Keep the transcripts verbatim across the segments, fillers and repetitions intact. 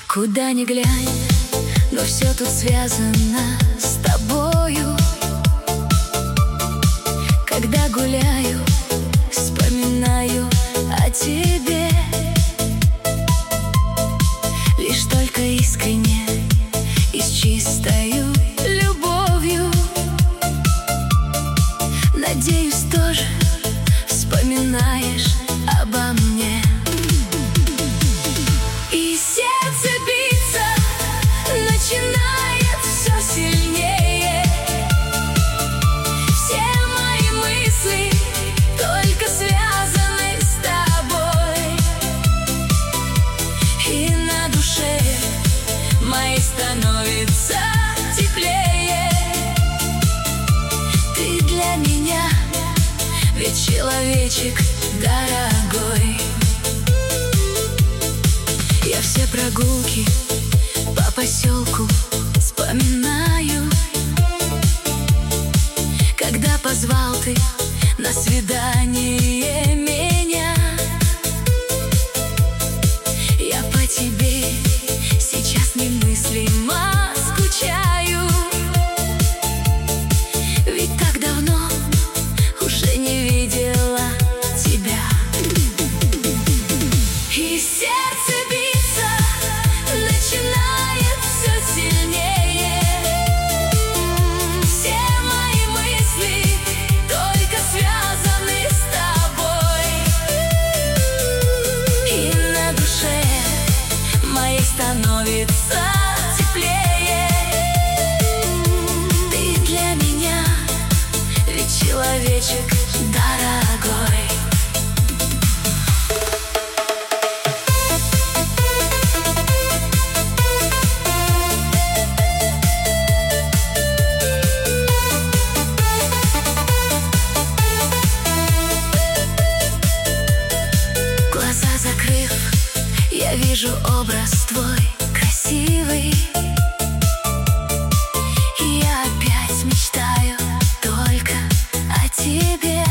Куда ни глянь, но все тут связано с тобою. Когда гуляю, вспоминаю о тебе. Лишь только искренне и с чистою любовью. Надеюсь, тоже вспоминаешь обо мне. И сердце биться начинает все сильнее. Все мои мысли только связаны с тобой. И на душе моей становится теплее. Ты для меня ведь человечек дорогой. Я все прогулки по поселку вспоминаю, когда позвал ты на свидание меня. Я по тебе сейчас немыслимо скучаю, ведь так давно уже не видела тебя. И сердце биться начинает все сильнее. Все мои мысли только связаны с тобой. И на душе моей становится теплее. Ты для меня ведь человечек дорогой. Закрыв, я вижу образ твой красивый. И я опять мечтаю только о тебе.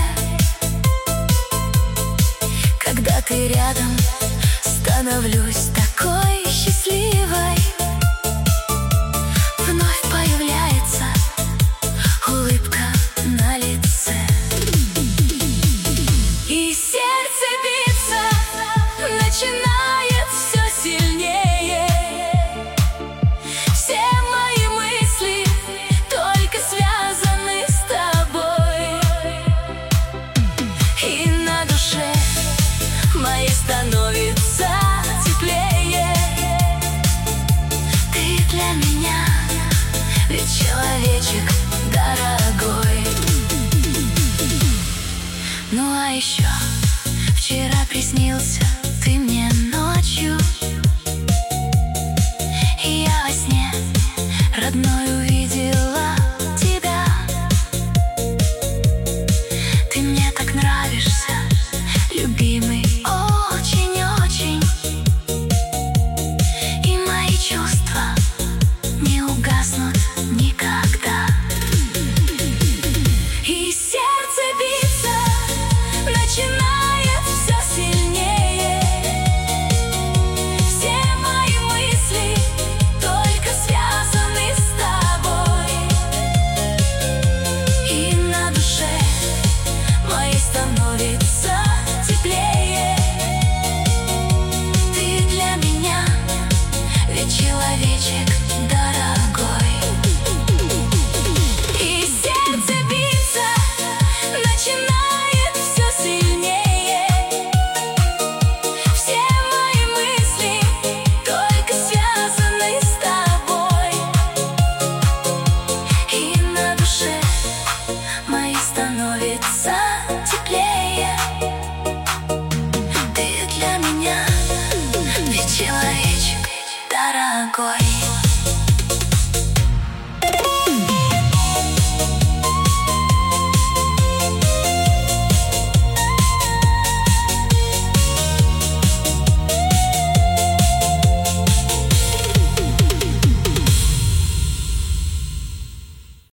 Когда ты рядом, становлюсь такой счастливой. Вновь появляется улыбка на лице. И сердце биться начинает все сильнее. Все мои мысли только связаны с тобой. И на душе моей становится теплее. Ты для меня ведь человечек дорогой. Ну а еще вчера приснился